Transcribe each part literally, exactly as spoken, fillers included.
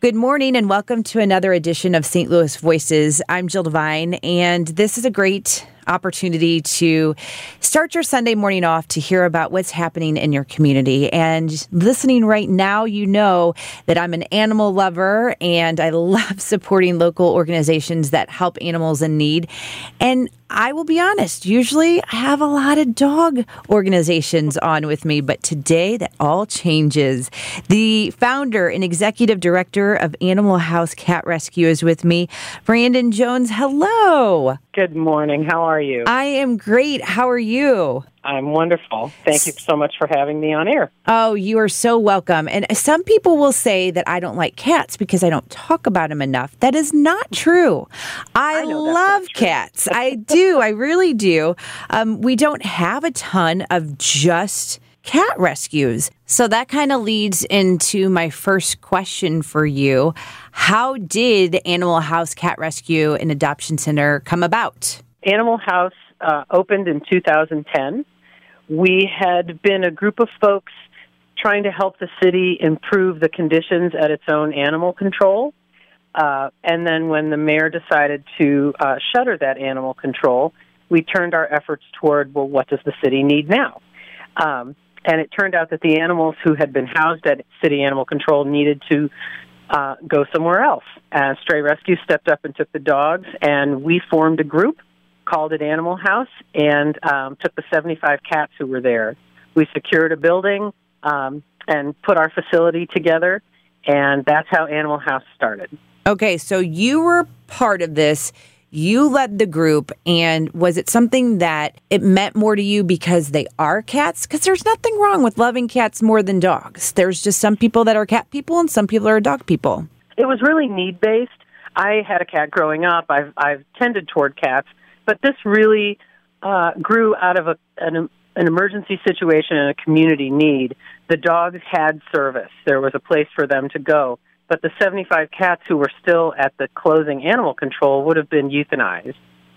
Good morning and welcome to another edition of Saint Louis Voices. I'm Jill Devine, and this is a great opportunity to start your Sunday morning off to hear about what's happening in your community. And listening right now, you know that I'm an animal lover and I love supporting local organizations that help animals in need. And I will be honest, usually I have a lot of dog organizations on with me, but today that all changes. The founder and executive director of Animal House Cat Rescue is with me. Brandon Jones, hello. Good morning. How are you? I am great. How are you? I'm wonderful. Thank you so much for having me on air. Oh, you are so welcome. And some people will say that I don't like cats because I don't talk about them enough. That is not true. I, I love cats. I do. I really do. Um, we don't have a ton of just cat rescues. So that kind of leads into my first question for you. How did Animal House Cat Rescue and Adoption Center come about? Animal House uh, opened in two thousand ten. We had been a group of folks trying to help the city improve the conditions at its own animal control. Uh, and then when the mayor decided to uh, shutter that animal control, we turned our efforts toward, well, what does the city need now? Um, and it turned out that the animals who had been housed at city animal control needed to uh, go somewhere else. Uh, Stray Rescue stepped up and took the dogs, and we formed a group, called it Animal House, and um, took the seventy-five cats who were there. We secured a building um, and put our facility together, and that's how Animal House started. Okay, so you were part of this. You led the group, and was it something that it meant more to you because they are cats? Because there's nothing wrong with loving cats more than dogs. There's just some people that are cat people and some people are dog people. It was really need-based. I had a cat growing up. I've, I've tended toward cats, but this really uh, grew out of a, an, an emergency situation and a community need. The dogs had service. There was a place for them to go. But the seventy-five cats who were still at the closing animal control would have been euthanized.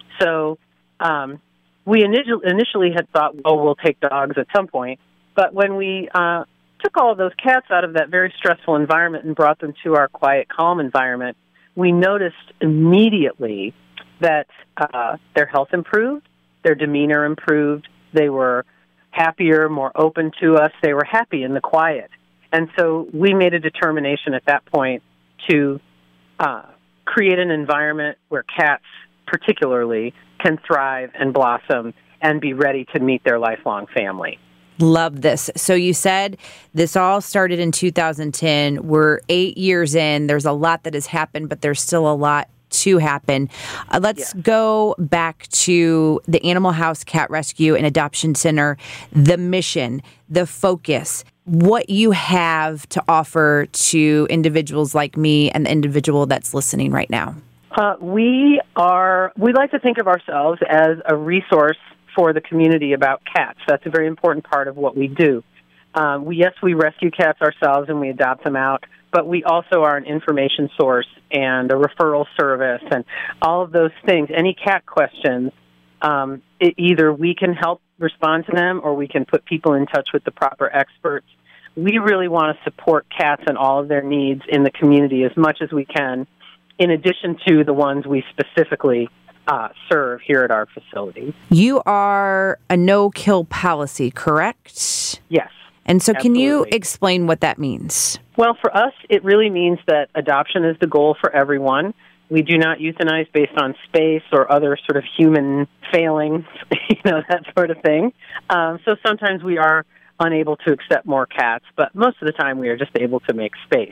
So um, we initially, initially had thought, well, we'll take dogs at some point. But when we uh, took all of those cats out of that very stressful environment and brought them to our quiet, calm environment, we noticed immediately that uh, their health improved, their demeanor improved, they were happier, more open to us, they were happy in the quiet. And so we made a determination at that point to uh, create an environment where cats particularly can thrive and blossom and be ready to meet their lifelong family. Love this. So you said this all started in two thousand ten. We're eight years in. There's a lot that has happened, but there's still a lot to happen. Uh, let's yeah. go back to the Animal House Cat Rescue and Adoption Center, the mission, the focus, what you have to offer to individuals like me and the individual that's listening right now. Uh, we are, we like to think of ourselves as a resource for the community about cats. That's a very important part of what we do. Uh, we, yes, we rescue cats ourselves and we adopt them out, but we also are an information source and a referral service and all of those things. Any cat questions, um, it, either we can help respond to them or we can put people in touch with the proper experts. We really want to support cats and all of their needs in the community as much as we can, in addition to the ones we specifically uh, serve here at our facility. You are a no-kill policy, correct? Yes. And so Absolutely. Can you explain what that means? Well, for us, it really means that adoption is the goal for everyone. We do not euthanize based on space or other sort of human failings, you know, that sort of thing. Um, so sometimes we are unable to accept more cats, but most of the time we are just able to make space.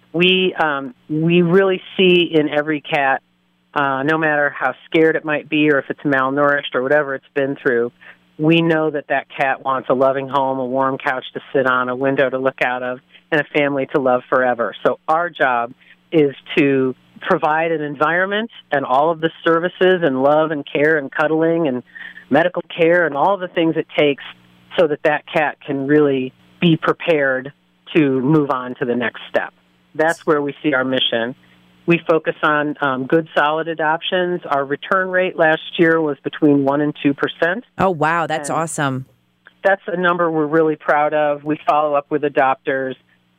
We um, we really see in every cat, uh, no matter how scared it might be or if it's malnourished or whatever it's been through, we know that that cat wants a loving home, a warm couch to sit on, a window to look out of, and a family to love forever. So our job is to provide an environment and all of the services and love and care and cuddling and medical care and all of the things it takes so that that cat can really be prepared to move on to the next step. That's where we see our mission. We focus on um, good, solid adoptions. Our return rate last year was between one and two percent. Oh, wow. That's and awesome. That's a number we're really proud of. We follow up with adopters.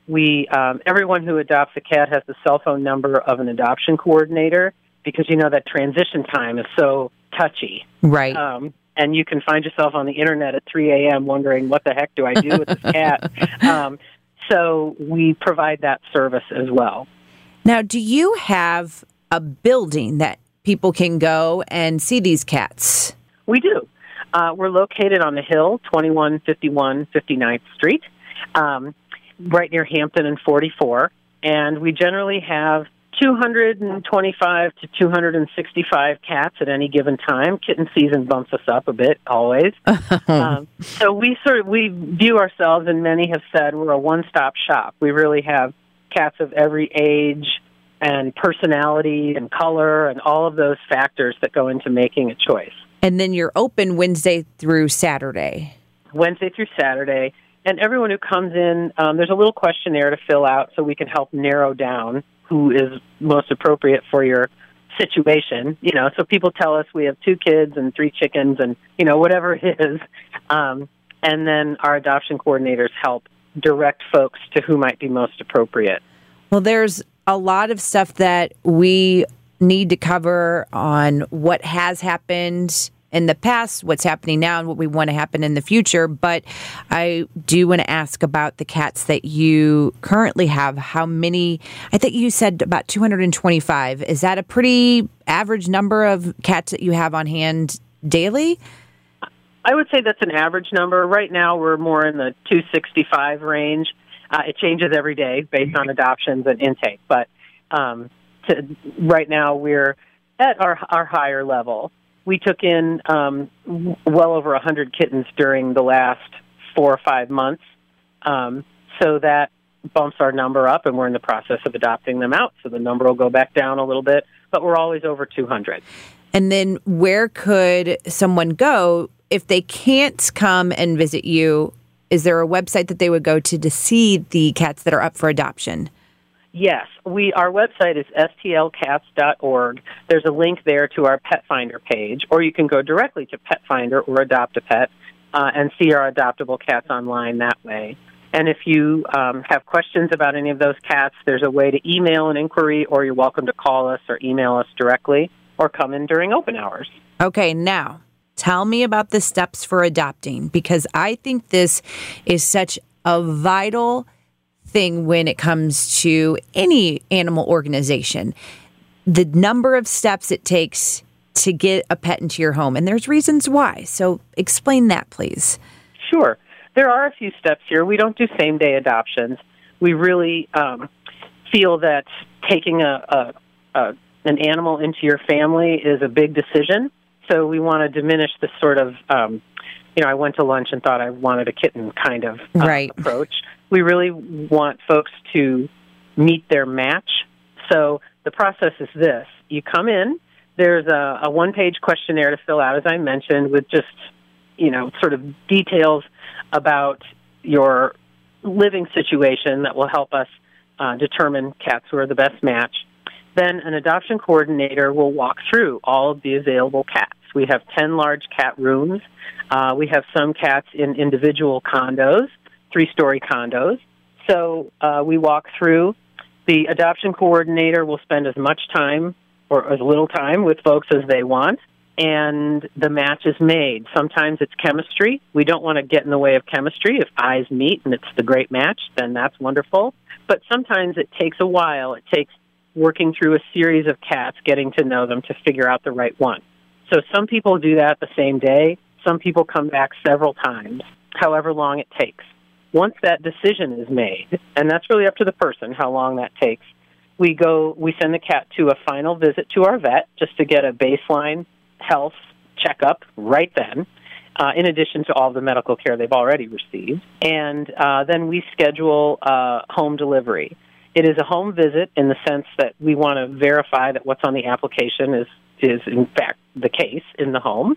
we um, everyone who adopts a cat has the cell phone number of an adoption coordinator because, you know, that transition time is so touchy. Right. Um, and you can find yourself on the internet at three a.m. wondering, what the heck do I do with this cat? Um, so we provide that service as well. Now, do you have a building that people can go and see these cats? We do. Uh, we're located on the Hill, twenty-one fifty-one fifty-ninth Street, um, right near Hampton and forty-four. And we generally have two hundred twenty-five to two hundred sixty-five cats at any given time. Kitten season bumps us up a bit, always. um, so we sort of we view ourselves, and many have said, we're a one-stop shop. We really have cats of every age and personality and color and all of those factors that go into making a choice. And then you're open Wednesday through Saturday. Wednesday through Saturday. And everyone who comes in, um, there's a little questionnaire to fill out so we can help narrow down who is most appropriate for your situation. You know, so people tell us we have two kids and three chickens and, you know, whatever it is. Um, and then our adoption coordinators help direct folks to who might be most appropriate. Well, there's a lot of stuff that we need to cover on what has happened in the past, what's happening now, and what we want to happen in the future. But I do want to ask about the cats that you currently have. How many? I think you said about two hundred twenty-five. Is that a pretty average number of cats that you have on hand daily? I would say that's an average number. Right now, we're more in the two sixty-five range. Uh, it changes every day based on adoptions and intake. But um, to, right now, we're at our, our higher level. We took in um, well over one hundred kittens during the last four or five months. Um, so that bumps our number up, and we're in the process of adopting them out. So the number will go back down a little bit, but we're always over two hundred. And then where could someone go if they can't come and visit you? Is there a website that they would go to to see the cats that are up for adoption? Yes, we. Our website is S T L cats dot org. There's a link there to our Pet Finder page, or you can go directly to Pet Finder or Adopt a Pet uh, and see our adoptable cats online that way. And if you um, have questions about any of those cats, there's a way to email an inquiry, or you're welcome to call us or email us directly, or come in during open hours. Okay, now tell me about the steps for adopting, because I think this is such a vital thing when it comes to any animal organization. The number of steps it takes to get a pet into your home, and there's reasons why. So explain that, please. Sure. There are a few steps here. We don't do same-day adoptions. We really um, feel that taking a, a, a an animal into your family is a big decision. So we want to diminish the sort of, um, you know, I went to lunch and thought I wanted a kitten kind of uh, right. approach. We really want folks to meet their match. So the process is this. You come in, there's a, a one-page questionnaire to fill out, as I mentioned, with just, you know, sort of details about your living situation that will help us uh, determine cats who are the best match. Then an adoption coordinator will walk through all of the available cats. We have ten large cat rooms. Uh, we have some cats in individual condos, three-story condos. So uh, we walk through. The adoption coordinator will spend as much time or as little time with folks as they want, and the match is made. Sometimes it's chemistry. We don't want to get in the way of chemistry. If eyes meet and it's the great match, then that's wonderful. But sometimes it takes a while. It takes working through a series of cats, getting to know them to figure out the right one. So some people do that the same day. Some people come back several times, however long it takes. Once that decision is made, and that's really up to the person how long that takes, we go. We send the cat to a final visit to our vet just to get a baseline health checkup right then, uh, in addition to all the medical care they've already received. And uh, then we schedule uh, home delivery. It is a home visit in the sense that we want to verify that what's on the application is, is in fact, the case in the home.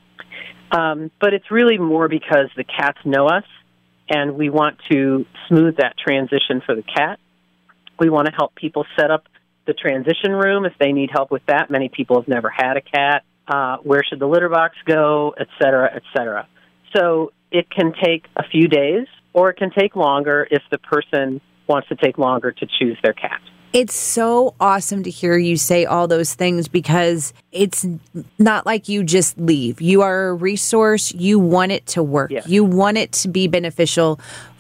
Um, but it's really more because the cats know us, and we want to smooth that transition for the cat. We want to help people set up the transition room if they need help with that. Many people have never had a cat. Uh, where should the litter box go, et cetera, et cetera. So it can take a few days, or it can take longer if the person wants to take longer to choose their cat. It's so awesome to hear you say all those things because it's not like you just leave. You are a resource. You want it to work. Yes. You want it to be beneficial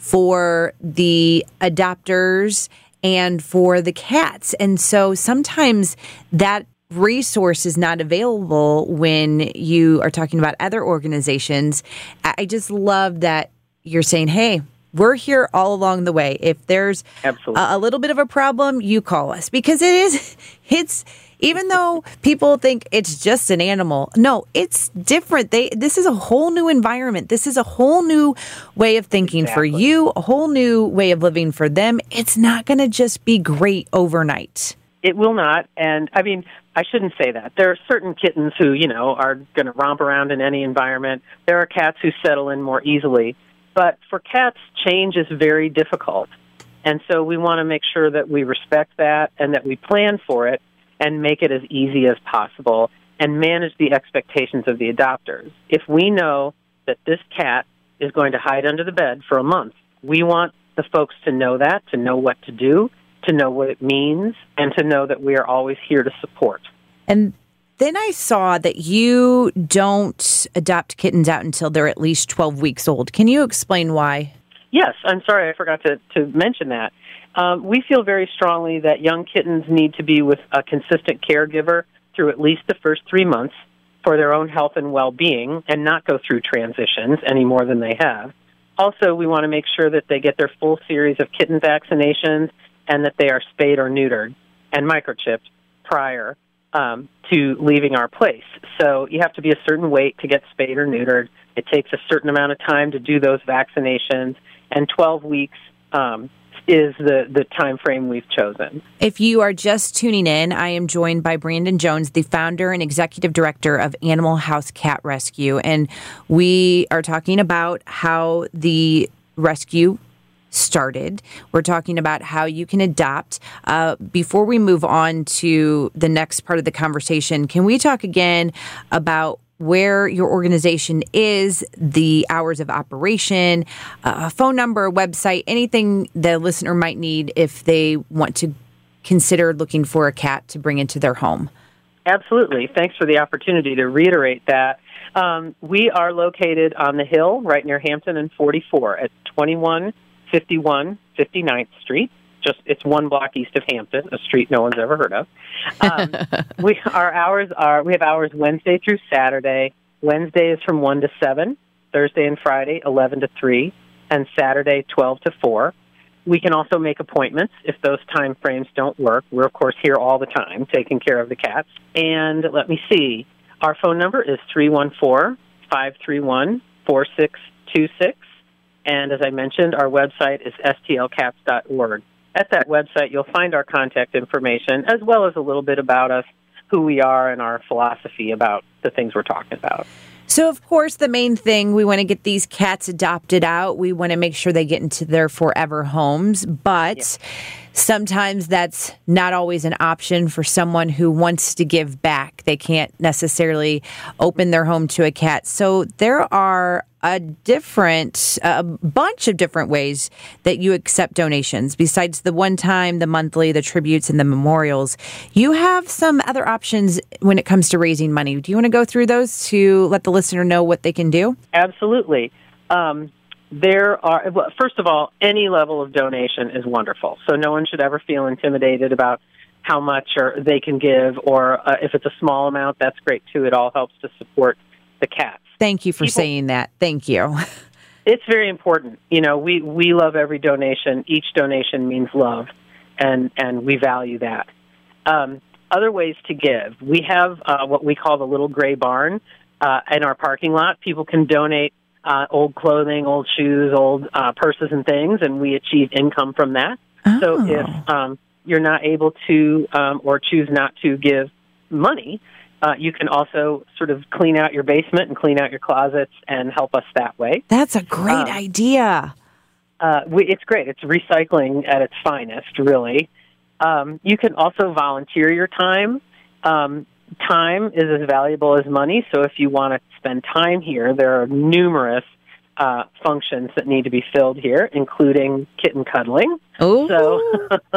for the adopters and for the cats. And so sometimes that resource is not available when you are talking about other organizations. I just love that you're saying, hey, we're here all along the way. If there's a, a little bit of a problem, you call us because it is, it's, even though people think it's just an animal, no, it's different. They, this is a whole new environment. This is a whole new way of thinking Exactly. for you, a whole new way of living for them. It's not going to just be great overnight. It will not. And I mean, I shouldn't say that. There are certain kittens who, you know, are going to romp around in any environment. There are cats who settle in more easily. But for cats, change is very difficult. And so we want to make sure that we respect that and that we plan for it and make it as easy as possible and manage the expectations of the adopters. If we know that this cat is going to hide under the bed for a month, we want the folks to know that, to know what to do, to know what it means, and to know that we are always here to support. And then I saw that you don't adopt kittens out until they're at least twelve weeks old. Can you explain why? Yes, I'm sorry, I forgot to, to mention that. Um, we feel very strongly that young kittens need to be with a consistent caregiver through at least the first three months for their own health and well-being and not go through transitions any more than they have. Also, we want to make sure that they get their full series of kitten vaccinations and that they are spayed or neutered and microchipped prior Um, to leaving our place. So you have to be a certain weight to get spayed or neutered. It takes a certain amount of time to do those vaccinations, and twelve weeks um, is the, the time frame we've chosen. If you are just tuning in, I am joined by Brandon Jones, the founder and executive director of Animal House Cat Rescue, and we are talking about how the rescue started. We're talking about how you can adopt. Uh, before we move on to the next part of the conversation, can we talk again about where your organization is, the hours of operation, a phone number, a website, anything the listener might need if they want to consider looking for a cat to bring into their home? Absolutely. Thanks for the opportunity to reiterate that. Um, we are located on the Hill right near Hampton and forty-four at twenty-one fifty-one fifty-ninth Street. Just it's one block east of Hampton, a street no one's ever heard of. Um, we our hours are we have hours Wednesday through Saturday. Wednesday is from one to seven, Thursday and Friday eleven to three, and Saturday twelve to four. We can also make appointments if those time frames don't work. We're of course here all the time taking care of the cats. And let me see. Our phone number is three one four, five three one, four six two six. And as I mentioned, our website is s t l cats dot org. At that website, you'll find our contact information, as well as a little bit about us, who we are, and our philosophy about the things we're talking about. So, of course, the main thing, we want to get these cats adopted out. We want to make sure they get into their forever homes. But yeah. sometimes that's not always an option for someone who wants to give back. They can't necessarily open their home to a cat. So there are a different, a bunch of different ways that you accept donations. Besides the one-time, the monthly, the tributes, and the memorials, you have some other options when it comes to raising money. Do you want to go through those to let the listener know what they can do? Absolutely. Um, there are, well, first of all, any level of donation is wonderful. So no one should ever feel intimidated about how much or they can give, or uh, if it's a small amount, that's great too. It all helps to support the cats. Thank you for People, saying that. Thank you. It's very important. You know, we, we love every donation. Each donation means love, and, and we value that. Um, other ways to give. We have uh, what we call the Little Gray Barn uh, in our parking lot. People can donate uh, old clothing, old shoes, old uh, purses and things, and we achieve income from that. Oh. So if um, you're not able to um, or choose not to give money, Uh, you can also sort of clean out your basement and clean out your closets and help us that way. That's a great um, idea. Uh, we, it's great. It's recycling at its finest, really. Um, you can also volunteer your time. Um, time is as valuable as money, so if you want to spend time here, there are numerous uh, functions that need to be filled here, including kitten cuddling. Oh, so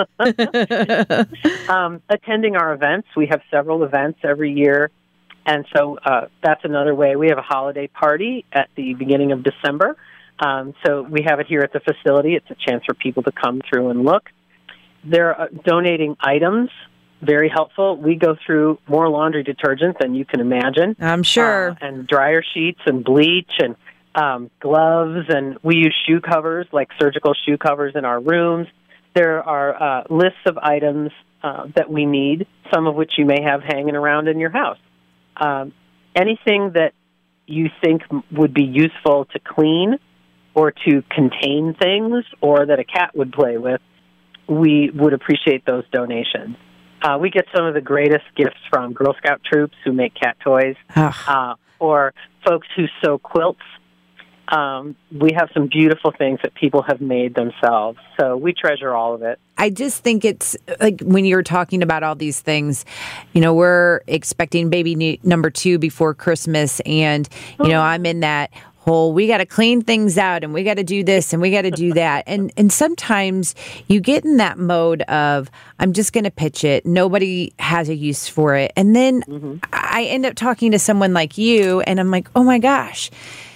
um, attending our events. We have several events every year, and so uh, that's another way. We have a holiday party at the beginning of December. Um, so we have it here at the facility. It's a chance for people to come through and look. They're uh, donating items. Very helpful. We go through more laundry detergent than you can imagine. I'm sure. Uh, and dryer sheets and bleach and um, gloves, and we use shoe covers, like surgical shoe covers in our rooms. There are uh, lists of items uh, that we need, some of which you may have hanging around in your house. Um, anything that you think would be useful to clean or to contain things or that a cat would play with, we would appreciate those donations. Uh, we get some of the greatest gifts from Girl Scout troops who make cat toys, uh, or folks who sew quilts. Um, we have some beautiful things that people have made themselves, so we treasure all of it. I just think it's like when you're talking about all these things, you know, we're expecting baby new, number two before Christmas, and, you know, I'm in that whole, we got to clean things out and we got to do this and we got to do that. And and sometimes you get in that mode of, I'm just going to pitch it. Nobody has a use for it. And then mm-hmm. I end up talking to someone like you and I'm like, oh my gosh,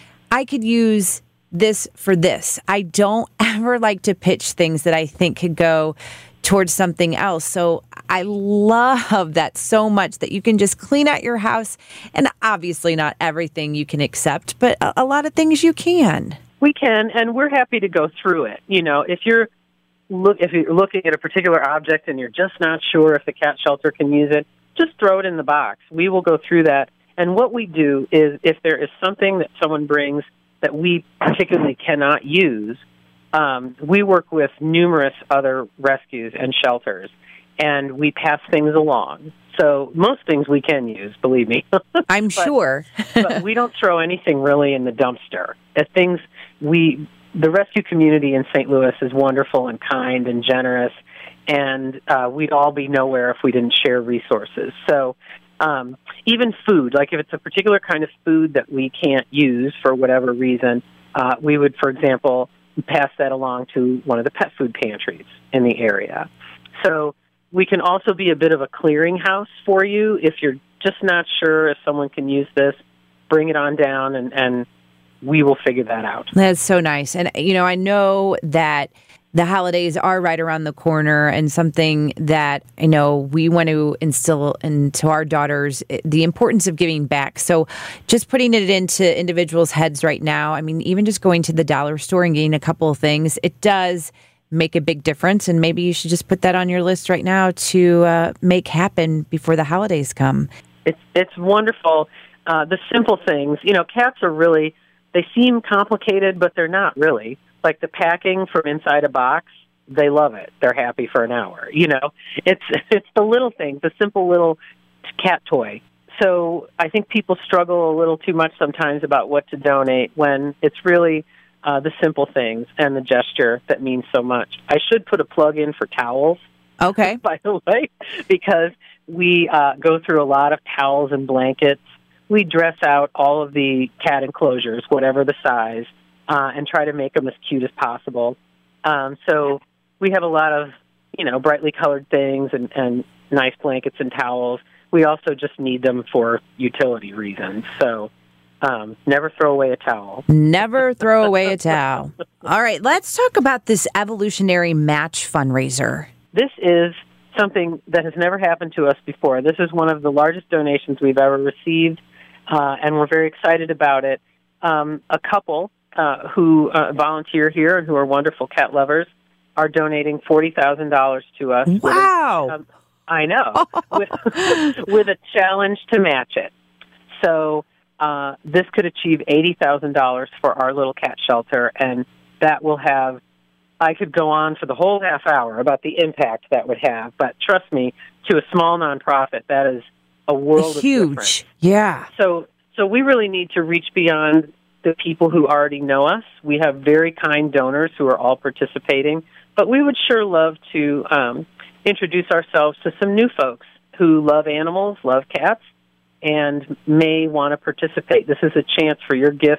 I could use this for this. I don't ever like to pitch things that I think could go towards something else. So I love that so much that you can just clean out your house, and obviously not everything you can accept, but a, a lot of things you can. We can, and we're happy to go through it. You know, if you're look if you're looking at a particular object and you're just not sure if the cat shelter can use it, just throw it in the box. We will go through that. And what we do is if there is something that someone brings that we particularly cannot use, Um, we work with numerous other rescues and shelters, and we pass things along. So most things we can use, believe me. I'm but, sure. but we don't throw anything really in the dumpster. As things we, the rescue community in Saint Louis is wonderful and kind and generous, and uh, we'd all be nowhere if we didn't share resources. So um, even food, like if it's a particular kind of food that we can't use for whatever reason, uh, we would, for example, pass that along to one of the pet food pantries in the area. So we can also be a bit of a clearinghouse for you. If you're just not sure if someone can use this, bring it on down and, and we will figure that out. That's so nice. And, you know, I know that the holidays are right around the corner, and something that I know we want to instill into our daughters, the importance of giving back. So just putting it into individuals' heads right now, I mean, even just going to the dollar store and getting a couple of things, it does make a big difference. And maybe you should just put that on your list right now to uh, make happen before the holidays come. It's, it's wonderful. Uh, the simple things, you know, cats are really, they seem complicated, but they're not really. Like the packing from inside a box, they love it. They're happy for an hour. You know, it's it's the little things, the simple little cat toy. So I think people struggle a little too much sometimes about what to donate when it's really uh, the simple things and the gesture that means so much. I should put a plug in for towels. Okay. By the way, because we uh, go through a lot of towels and blankets. We dress out all of the cat enclosures, whatever the size, Uh, and try to make them as cute as possible. Um, so we have a lot of, you know, brightly colored things and, and nice blankets and towels. We also just need them for utility reasons. So um, never throw away a towel. Never throw away a towel. All right, let's talk about this evolutionary match fundraiser. This is something that has never happened to us before. This is one of the largest donations we've ever received, uh, and we're very excited about it. Um, a couple Uh, who uh, volunteer here and who are wonderful cat lovers are donating forty thousand dollars to us. Wow. With a, um, I know. with, with a challenge to match it. So uh, this could achieve eighty thousand dollars for our little cat shelter, and that will have, I could go on for the whole half hour about the impact that would have, but trust me, to a small nonprofit, that is a world of difference. Huge. Yeah. So, so we really need to reach beyond the people who already know us. We have very kind donors who are all participating, but we would sure love to um, introduce ourselves to some new folks who love animals, love cats, and may want to participate. This is a chance for your gift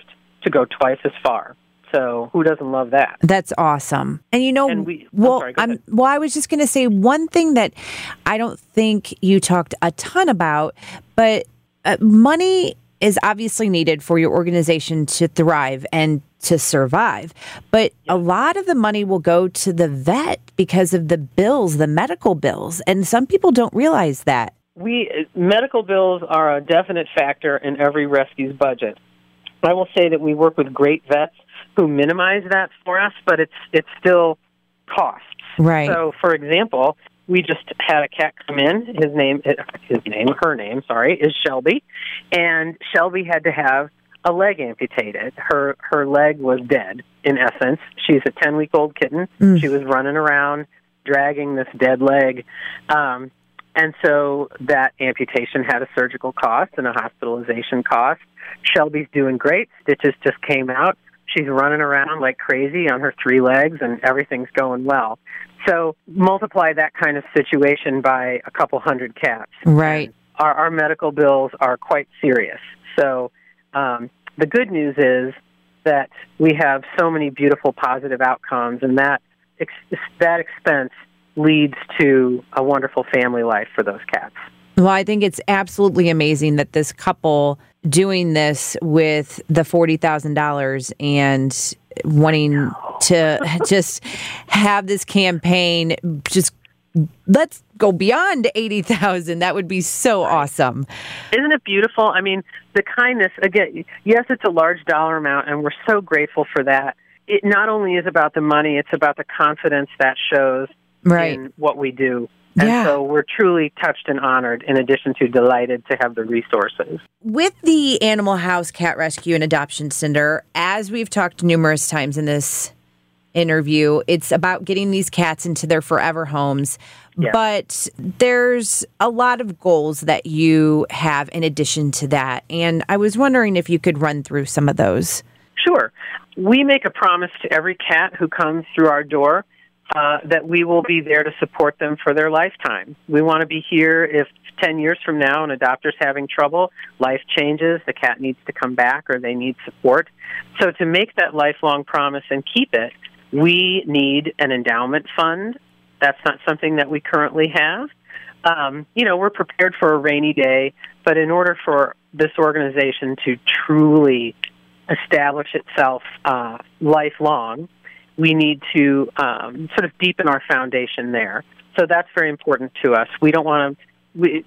to go twice as far. So who doesn't love that? That's awesome. And you know, and we, well, I'm sorry, go I'm, ahead. well, I was just going to say one thing that I don't think you talked a ton about, but uh, money is obviously needed for your organization to thrive and to survive. But yeah. a lot of the money will go to the vet because of the bills, the medical bills. And some people don't realize that. We medical bills are a definite factor in every rescue's budget. I will say that we work with great vets who minimize that for us, but it's it's still costs. Right. So, for example, we just had a cat come in. His name, his name, her name, sorry, is Shelby, and Shelby had to have a leg amputated. Her her leg was dead, in essence. She's a ten-week-old kitten. Mm. She was running around, dragging this dead leg. Um, and so that amputation had a surgical cost and a hospitalization cost. Shelby's doing great. Stitches just came out. She's running around like crazy on her three legs, and everything's going well. So multiply that kind of situation by a couple hundred cats. Right. Our, our medical bills are quite serious. So um, the good news is that we have so many beautiful positive outcomes, and that ex- that expense leads to a wonderful family life for those cats. Well, I think it's absolutely amazing that this couple doing this with the forty thousand dollars and wanting to just have this campaign, just let's go beyond eighty thousand. That would be so awesome. Isn't it beautiful? I mean, the kindness, again, yes, it's a large dollar amount, and we're so grateful for that. It not only is about the money, it's about the confidence that shows right. in what we do. And yeah. so we're truly touched and honored, in addition to delighted to have the resources. With the Animal House Cat Rescue and Adoption Center, as we've talked numerous times in this interview, it's about getting these cats into their forever homes. Yeah. But there's a lot of goals that you have in addition to that. And I was wondering if you could run through some of those. Sure. We make a promise to every cat who comes through our door Uh, that we will be there to support them for their lifetime. We want to be here if ten years from now an adopter's having trouble, life changes, the cat needs to come back or they need support. So to make that lifelong promise and keep it, we need an endowment fund. That's not something that we currently have. Um, you know, we're prepared for a rainy day, but in order for this organization to truly establish itself uh, lifelong, we need to um, sort of deepen our foundation there. So that's very important to us. We don't want to. We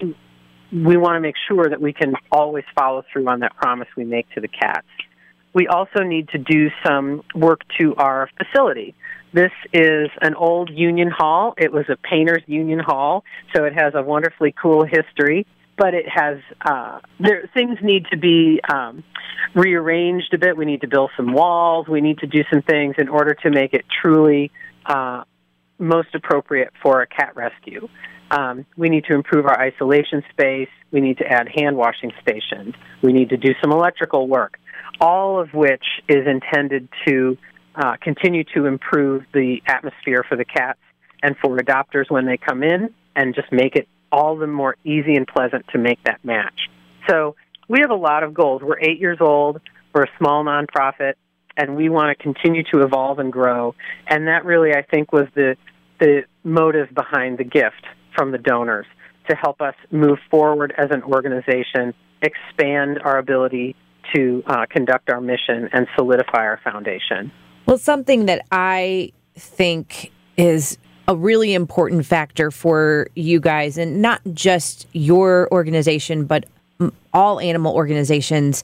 we want to make sure that we can always follow through on that promise we make to the cats. We also need to do some work to our facility. This is an old union hall. It was a painter's union hall, so it has a wonderfully cool history. But it has uh, there things need to be um, rearranged a bit. We need to build some walls. We need to do some things in order to make it truly uh, most appropriate for a cat rescue. Um, we need to improve our isolation space. We need to add hand washing stations. We need to do some electrical work, all of which is intended to uh, continue to improve the atmosphere for the cats and for adopters when they come in, and just make it all the more easy and pleasant to make that match. So we have a lot of goals. We're eight years old. We're a small nonprofit, and we want to continue to evolve and grow. And that really, I think, was the the motive behind the gift from the donors, to help us move forward as an organization, expand our ability to uh, conduct our mission, and solidify our foundation. Well, something that I think is a really important factor for you guys, and not just your organization, but all animal organizations,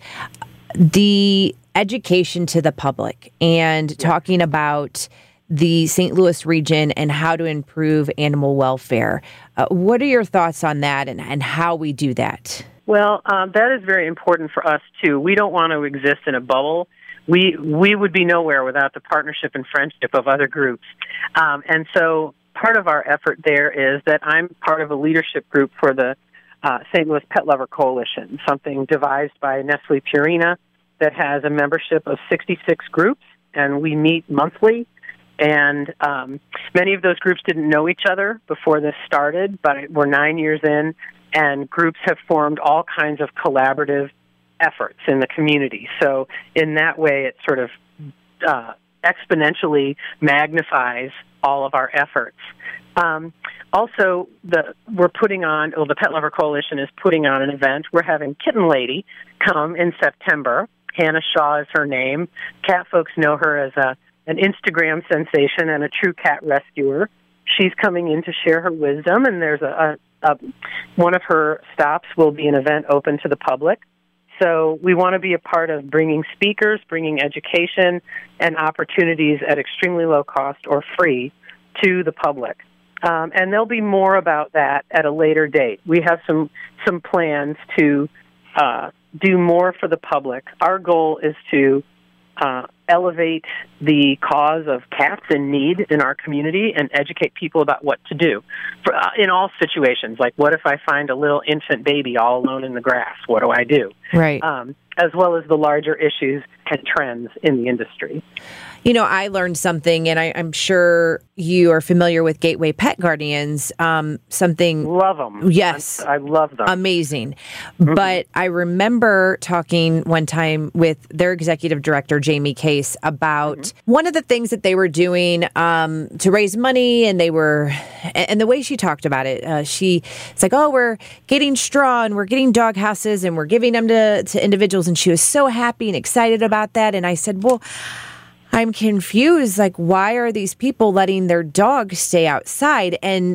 the education to the public and talking about the Saint Louis region and how to improve animal welfare. Uh, what are your thoughts on that, and, and how we do that? Well, um, that is very important for us, too. We don't want to exist in a bubble. We we would be nowhere without the partnership and friendship of other groups. Um, and so part of our effort there is that I'm part of a leadership group for the uh, Saint Louis Pet Lover Coalition, something devised by Nestle Purina that has a membership of sixty-six groups, and we meet monthly. And um, many of those groups didn't know each other before this started, but we're nine years in, and groups have formed all kinds of collaborative efforts in the community. So in that way, it sort of uh, exponentially magnifies all of our efforts. Um, also, the we're putting on, well, the Pet Lover Coalition is putting on an event. We're having Kitten Lady come in September. Hannah Shaw is her name. Cat folks know her as a an Instagram sensation and a true cat rescuer. She's coming in to share her wisdom, and there's a, a, a one of her stops will be an event open to the public. So we want to be a part of bringing speakers, bringing education and opportunities at extremely low cost or free to the public. Um, and there'll be more about that at a later date. We have some some plans to uh, do more for the public. Our goal is to uh, elevate the cause of cats in need in our community and educate people about what to do for, uh, in all situations. Like, what if I find a little infant baby all alone in the grass? What do I do? Right. Um, as well as the larger issues and trends in the industry. You know, I learned something, and I, I'm sure you are familiar with Gateway Pet Guardians. Um, something. Love them. Yes. I'm, I love them. Amazing. Mm-hmm. But I remember talking one time with their executive director, Jamie Case, about mm-hmm. one of the things that they were doing um, to raise money, and they were, and the way she talked about it, uh, she, it's like, oh, we're getting straw, and we're getting dog houses, and we're giving them to, to individuals, and she was so happy and excited about that. And I said, well, I'm confused. Like, why are these people letting their dogs stay outside? And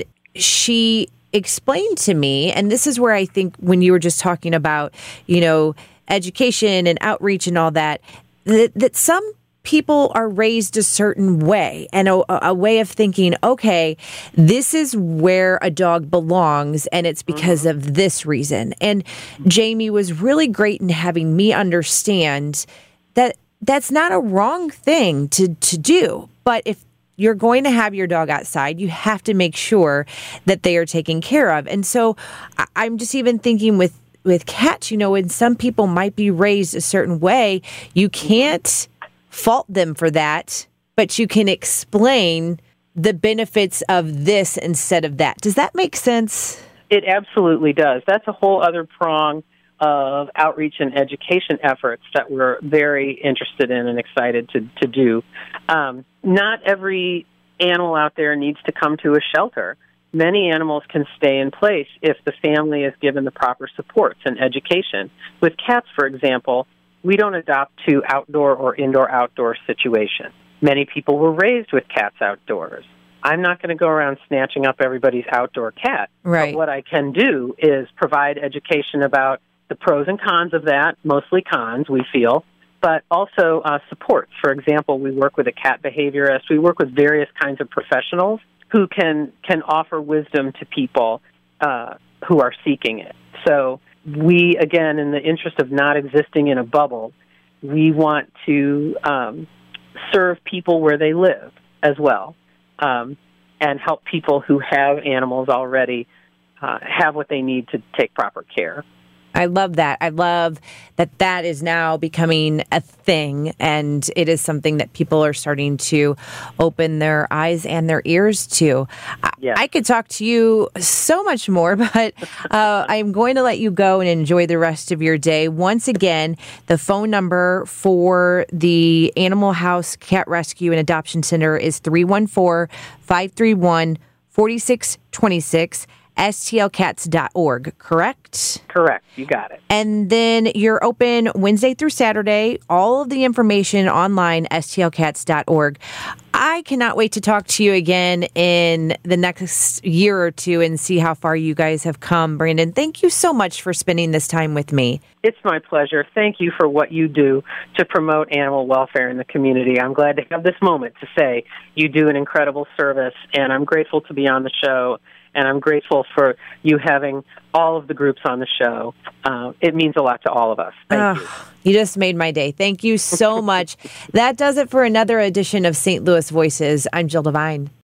she explained to me, and this is where I think when you were just talking about, you know, education and outreach and all that, that, that some people are raised a certain way and a, a way of thinking, okay, this is where a dog belongs, and it's because mm-hmm. of this reason. And Jamie was really great in having me understand that that's not a wrong thing to, to do. But if you're going to have your dog outside, you have to make sure that they are taken care of. And so I'm just even thinking with, with cats, you know, when some people might be raised a certain way, you can't fault them for that, but you can explain the benefits of this instead of that. Does that make sense? It absolutely does. That's a whole other prong of outreach and education efforts that we're very interested in and excited to, to do. Um, not every animal out there needs to come to a shelter. Many animals can stay in place if the family is given the proper supports and education. With cats, for example, we don't adopt to outdoor or indoor-outdoor situation. Many people were raised with cats outdoors. I'm not going to go around snatching up everybody's outdoor cat. Right. But what I can do is provide education about the pros and cons of that, mostly cons, we feel, but also uh, supports. For example, we work with a cat behaviorist. We work with various kinds of professionals who can, can offer wisdom to people uh, who are seeking it. So we, again, in the interest of not existing in a bubble, we want to um, serve people where they live as well, um, and help people who have animals already uh, have what they need to take proper care. I love that. I love that that is now becoming a thing, and it is something that people are starting to open their eyes and their ears to. Yes. I, I could talk to you so much more, but uh, I'm going to let you go and enjoy the rest of your day. Once again, the phone number for the Animal House Cat Rescue and Adoption Center is three one four, five three one, four six two six. S T L cats dot org, correct? Correct. You got it. And then you're open Wednesday through Saturday. All of the information online, S T L cats dot org. I cannot wait to talk to you again in the next year or two and see how far you guys have come. Brandon, thank you so much for spending this time with me. It's my pleasure. Thank you for what you do to promote animal welfare in the community. I'm glad to have this moment to say you do an incredible service, and I'm grateful to be on the show. And I'm grateful for you having all of the groups on the show. Uh, it means a lot to all of us. Thank oh, you. You just made my day. Thank you so much. That does it for another edition of Saint Louis Voices. I'm Jill Devine.